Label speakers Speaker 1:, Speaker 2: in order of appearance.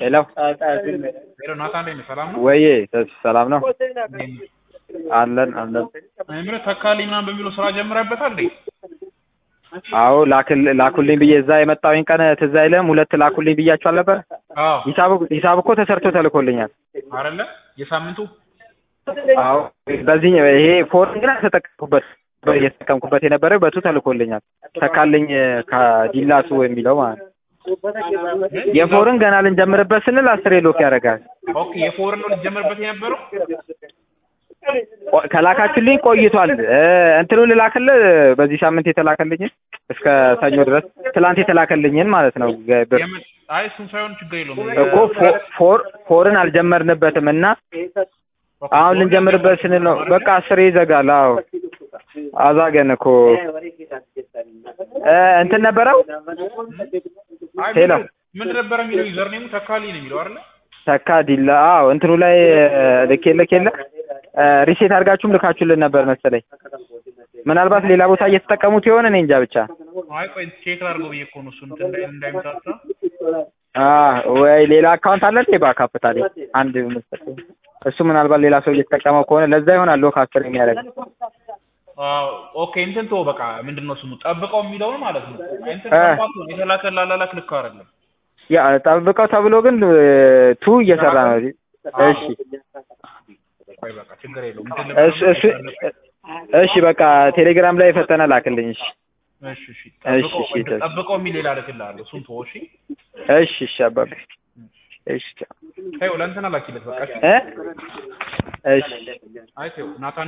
Speaker 1: ሄሎ
Speaker 2: ሄሎ ናታን ነኝ። ሰላም ነው
Speaker 1: ወይ? ሰላም ነው አለን።
Speaker 2: ምን ተካልኝ ምናምን በሚለው ስራ ጀምረህበታል እንዴ?
Speaker 1: አዎ ላኩልኝ ብዬ እዛ የመጣሁኝ ቀን ትዝ አይልም? ሁለት ላኩልኝ ብያችኋል ነበር።
Speaker 2: አዎ
Speaker 1: ሂሳብ እኮ ተሰርቶ ተልኮልኛል
Speaker 2: አይደለ? የሳምንቱ
Speaker 1: አዎ። በዚህ ይሄ ፎርን ግን ተጠቀምኩበት እየተጠቀምኩበት የነበረው በቱ ተልኮልኛል። ተካልኝ ከዲላሱ የሚለው ማለት ነው። የፎርን ገና ልንጀምርበት ስንል 10 ሎክ ያደርጋል።
Speaker 2: ኦኬ የፎርን ነው ልንጀምርበት የነበረው።
Speaker 1: ከላካችሁልኝ ቆይቷል። እንትኑ ልላክልህ በዚህ ሳምንት የተላከልኝን እስከ ሰኞ ድረስ ትላንት የተላከልኝን ማለት ነው።
Speaker 2: አይ እሱን ሳይሆን ችግር የለውም
Speaker 1: እኮ ፎርን አልጀመርንበትም እና አሁን ልንጀምርበት ስንል ነው በቃ 10 ይዘጋል። አዎ አዛገን እኮ እንትን ነበረው። ሄሎ
Speaker 2: ምን ነበር የሚለው? ዩዘር ኔሙ ተካልኝ ነው የሚለው አይደል?
Speaker 1: ተካዲላ አዎ። እንትኑ ላይ ልኬለ ሪሴት አድርጋችሁም ልካችሁልን ነበር መሰለኝ። ምናልባት ሌላ ቦታ እየተጠቀሙት ይሆን እኔ እንጃ ብቻ።
Speaker 2: አይ ቆይ ቼክ አድርገው ብዬ እኮ ነው እሱን እንዳይምታታ።
Speaker 1: ወይ ሌላ አካውንት አለ እንዴ? ባካፕ ታዲያ አንድ መሰለኝ። እሱ ምናልባት ሌላ ሰው እየተጠቀመው ከሆነ ለዛ ይሆናል ሎክ 10 የሚያደርግ።
Speaker 2: ኦኬ እንትን ተው በቃ ምንድነው ስሙ ጠብቀው የሚለው ማለት ነው። እንትን ተባቱ የተላከላ ላላክ ልክ አይደለም።
Speaker 1: ያ ጠብቀው ተብሎ ግን ቱ እየሰራ ነው። እሺ
Speaker 2: ቆይ በቃ ችግር የለውም።
Speaker 1: እሺ በቃ ቴሌግራም ላይ ፈተና ላክልኝ።
Speaker 2: እሺ ጠብቀው የሚል ሌላ ልክልሃለሁ። እሱን ተው እሺ።
Speaker 1: እሺ አባባ እሺ
Speaker 2: ተይው ለእንትና ላኪለት በቃ እሺ።
Speaker 1: እሺ
Speaker 2: አይ ተይው ናታን